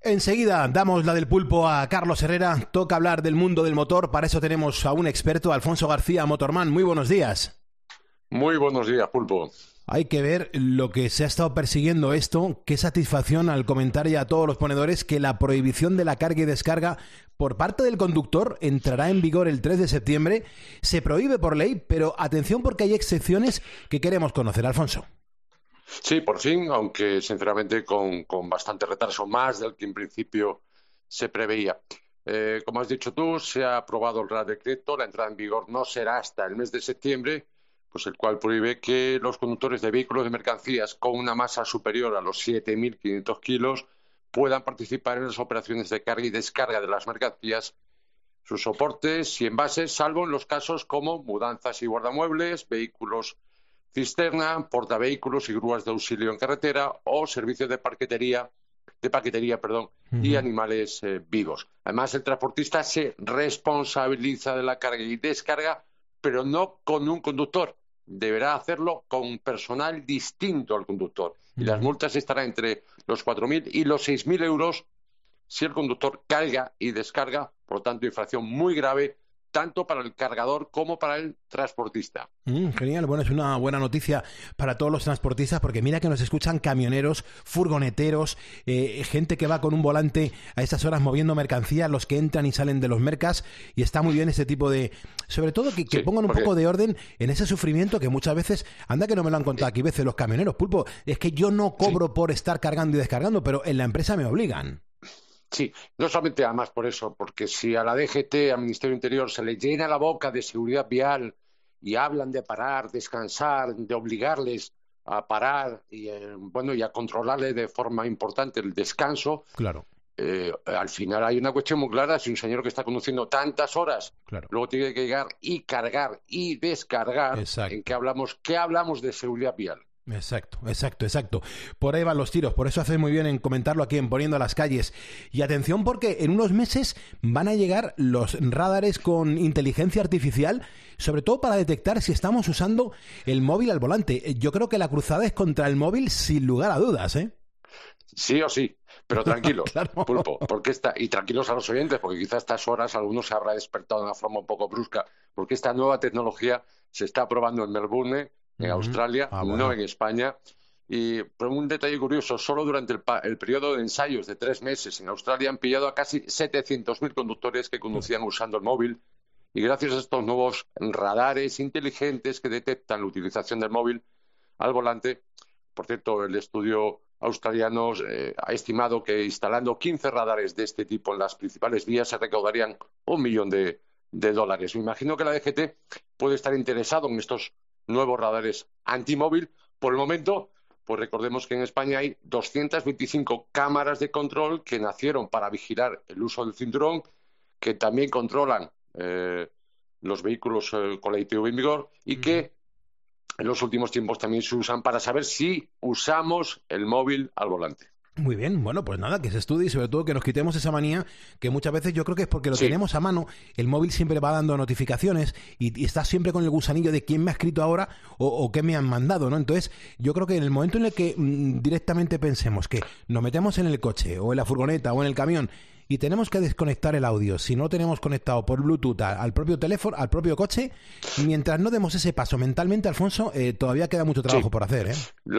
Enseguida damos la del pulpo a Carlos Herrera. Toca hablar del mundo del motor. Para eso tenemos a un experto, Alfonso García, Motorman. Muy buenos días. Muy buenos días, pulpo. Hay que ver lo que se ha estado persiguiendo esto. Qué satisfacción al comentar ya a todos los ponedores que la prohibición de la carga y descarga por parte del conductor entrará en vigor el 3 de septiembre. Se prohíbe por ley, pero atención porque hay excepciones que queremos conocer, Alfonso. Sí, por fin, aunque sinceramente con bastante retraso, más del que en principio se preveía. Como has dicho tú, se ha aprobado el Real Decreto. La entrada en vigor no será hasta el mes de septiembre, pues el cual prohíbe que los conductores de vehículos de mercancías con una masa superior a los 7.500 kilos puedan participar en las operaciones de carga y descarga de las mercancías, sus soportes y envases, salvo en los casos como mudanzas y guardamuebles, vehículos cisterna, portavehículos y grúas de auxilio en carretera o servicios de paquetería, y animales vivos. Además, el transportista se responsabiliza de la carga y descarga, pero no con un conductor. Deberá hacerlo con personal distinto al conductor. Y las multas estarán entre los 4.000 y los 6.000 euros si el conductor carga y descarga, por lo tanto, infracción muy grave, tanto para el cargador como para el transportista. Genial, bueno, es una buena noticia para todos los transportistas porque mira que nos escuchan camioneros, furgoneteros, gente que va con un volante a estas horas moviendo mercancía, los que entran y salen de los mercas, y está muy bien ese tipo de... Sobre todo que sí, pongan un poco de orden en ese sufrimiento que muchas veces, anda que no me lo han contado aquí veces los camioneros, pulpo, es que yo no cobro por estar cargando y descargando, pero en la empresa me obligan. Sí, no solamente además por eso, porque si a la DGT, al Ministerio del Interior, se le llena la boca de seguridad vial y hablan de parar, descansar, de obligarles a parar y a controlarle de forma importante el descanso, claro. Al final hay una cuestión muy clara. Si un señor que está conduciendo tantas horas, claro, luego tiene que llegar y cargar y descargar, exacto, ¿en qué hablamos de seguridad vial? Exacto. Por ahí van los tiros. Por eso haces muy bien en comentarlo aquí en Poniendo a las Calles. Y atención porque en unos meses van a llegar los radares con inteligencia artificial, sobre todo para detectar si estamos usando el móvil al volante. Yo creo que la cruzada es contra el móvil sin lugar a dudas, ¿eh? Sí o sí, pero tranquilos, claro. Pulpo, y tranquilos a los oyentes, porque quizás a estas horas algunos se habrá despertado de una forma un poco brusca, porque esta nueva tecnología se está probando en Melbourne, en Australia, bueno, no en España. Y por un detalle curioso, solo durante el periodo de ensayos de 3 meses en Australia han pillado a casi 700.000 conductores que conducían usando el móvil, y gracias a estos nuevos radares inteligentes que detectan la utilización del móvil al volante. Por cierto, el estudio australiano ha estimado que instalando 15 radares de este tipo en las principales vías se recaudarían $1 millón de dólares. Me imagino que la DGT puede estar interesado en estos nuevos radares antimóvil. Por el momento, pues recordemos que en España hay 225 cámaras de control que nacieron para vigilar el uso del cinturón, que también controlan los vehículos con la ITV en vigor y que en los últimos tiempos también se usan para saber si usamos el móvil al volante. Muy bien, bueno, pues nada, que se estudie y sobre todo que nos quitemos esa manía que muchas veces yo creo que es porque lo tenemos a mano, el móvil siempre va dando notificaciones y estás siempre con el gusanillo de quién me ha escrito ahora o qué me han mandado, ¿no? Entonces yo creo que en el momento en el que directamente pensemos que nos metemos en el coche o en la furgoneta o en el camión y tenemos que desconectar el audio, si no lo tenemos conectado por Bluetooth al propio teléfono, al propio coche, mientras no demos ese paso mentalmente, Alfonso, todavía queda mucho trabajo por hacer, ¿eh?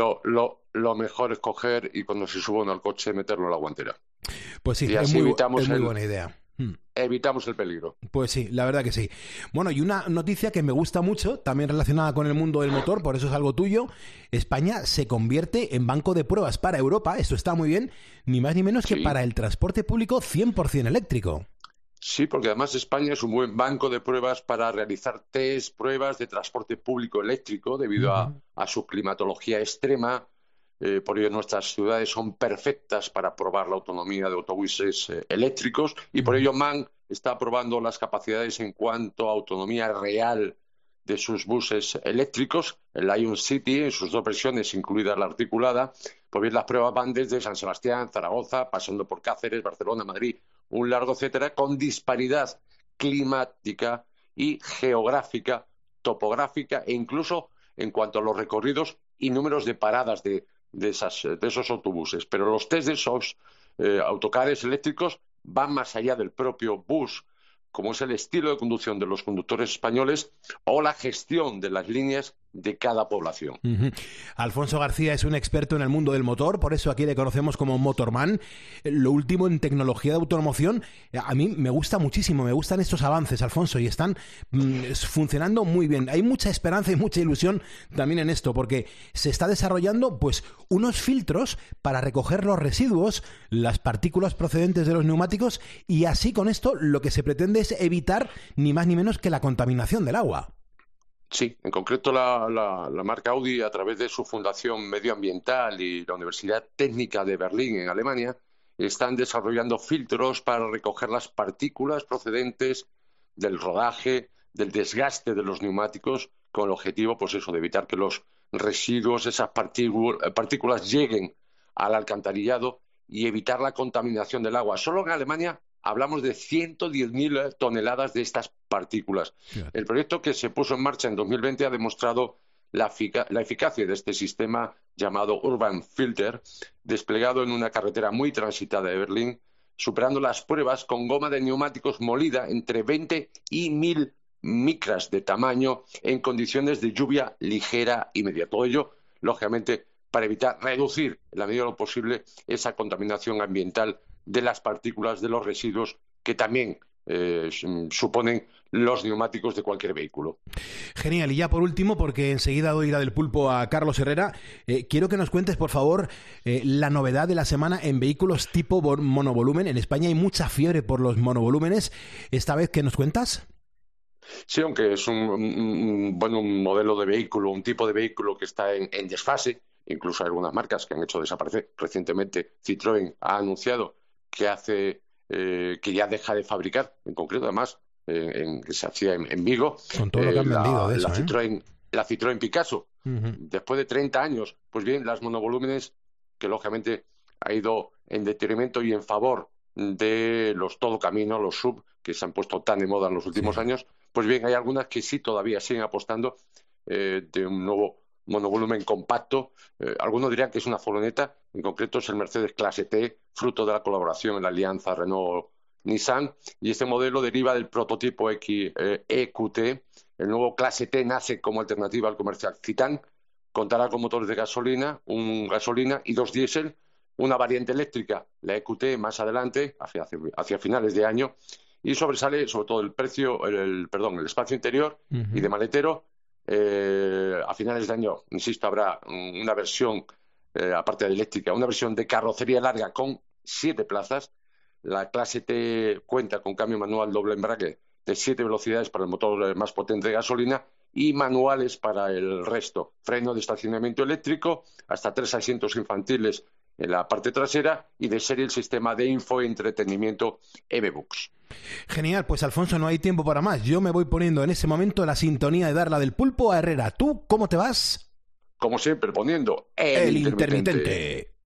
Lo mejor es coger y cuando se suba uno al coche meterlo en la guantera. Pues sí, y es muy buena idea. Evitamos el peligro. Pues sí, la verdad que sí. Bueno, y una noticia que me gusta mucho, también relacionada con el mundo del motor, por eso es algo tuyo. España se convierte en banco de pruebas para Europa, esto está muy bien, ni más ni menos que para el transporte público 100% eléctrico. Sí, porque además España es un buen banco de pruebas para realizar pruebas de transporte público eléctrico debido a su climatología extrema. Por ello nuestras ciudades son perfectas para probar la autonomía de autobuses eléctricos y por ello MAN está probando las capacidades en cuanto a autonomía real de sus buses eléctricos, el Lion City en sus 2 versiones, incluida la articulada. Pues bien, las pruebas van desde San Sebastián, Zaragoza, pasando por Cáceres, Barcelona, Madrid, un largo etcétera, con disparidad climática y geográfica, topográfica e incluso en cuanto a los recorridos y números de paradas de esos autobuses. Pero los test de esos autocares eléctricos van más allá del propio bus, como es el estilo de conducción de los conductores españoles o la gestión de las líneas de cada población. Alfonso García es un experto en el mundo del motor, por eso aquí le conocemos como Motorman. Lo último en tecnología de automoción, a mí me gusta muchísimo, me gustan estos avances, Alfonso, y están funcionando muy bien. Hay mucha esperanza y mucha ilusión también en esto, porque se está desarrollando pues unos filtros para recoger los residuos, las partículas procedentes de los neumáticos, y así con esto lo que se pretende es evitar ni más ni menos que la contaminación del agua. Sí, en concreto la marca Audi, a través de su Fundación Medioambiental y la Universidad Técnica de Berlín, en Alemania, están desarrollando filtros para recoger las partículas procedentes del rodaje, del desgaste de los neumáticos, con el objetivo, pues eso, de evitar que los residuos, esas partículas lleguen al alcantarillado y evitar la contaminación del agua. Solo en Alemania hablamos de 110.000 toneladas de estas partículas. El proyecto, que se puso en marcha en 2020, ha demostrado la eficacia de este sistema llamado Urban Filter, desplegado en una carretera muy transitada de Berlín, superando las pruebas con goma de neumáticos molida entre 20 y 1.000 micras de tamaño en condiciones de lluvia ligera y media. Todo ello, lógicamente, para reducir en la medida de lo posible esa contaminación ambiental de las partículas, de los residuos que también suponen los neumáticos de cualquier vehículo. Genial. Y ya por último, porque enseguida doy la del pulpo a Carlos Herrera, quiero que nos cuentes, por favor, la novedad de la semana en vehículos tipo monovolumen. En España hay mucha fiebre por los monovolúmenes. ¿Esta vez qué nos cuentas? Sí, aunque es un modelo de vehículo, un tipo de vehículo que está en desfase. Incluso hay algunas marcas que han hecho desaparecer. Recientemente Citroën ha anunciado que ya deja de fabricar, en concreto además, que se hacía en Vigo. Con todo lo que han vendido de eso, la Citroën Picasso. Después de 30 años, pues bien, las monovolúmenes, que lógicamente ha ido en detrimento y en favor de los todocamino, los sub, que se han puesto tan de moda en los últimos años, pues bien, hay algunas que sí todavía siguen apostando de un nuevo monovolumen compacto. Algunos dirían que es una furgoneta, en concreto es el Mercedes Clase T, fruto de la colaboración en la alianza Renault-Nissan, y este modelo deriva del prototipo EQT. El nuevo Clase T nace como alternativa al comercial Citan, contará con motores de gasolina, un gasolina y 2 diésel, una variante eléctrica, la EQT, más adelante, hacia finales de año, y sobresale sobre todo el espacio interior y de maletero. A finales de año, insisto, habrá una versión, aparte de eléctrica, una versión de carrocería larga con 7 plazas. La Clase T cuenta con cambio manual doble embrague de 7 velocidades para el motor más potente de gasolina y manuales para el resto. Freno de estacionamiento eléctrico, hasta 3 asientos infantiles en la parte trasera, y de serie el sistema de info y entretenimiento EV-Books. Genial, pues Alfonso, no hay tiempo para más. Yo me voy poniendo en ese momento la sintonía de dar la del pulpo a Herrera. ¿Tú cómo te vas? Como siempre, poniendo el intermitente.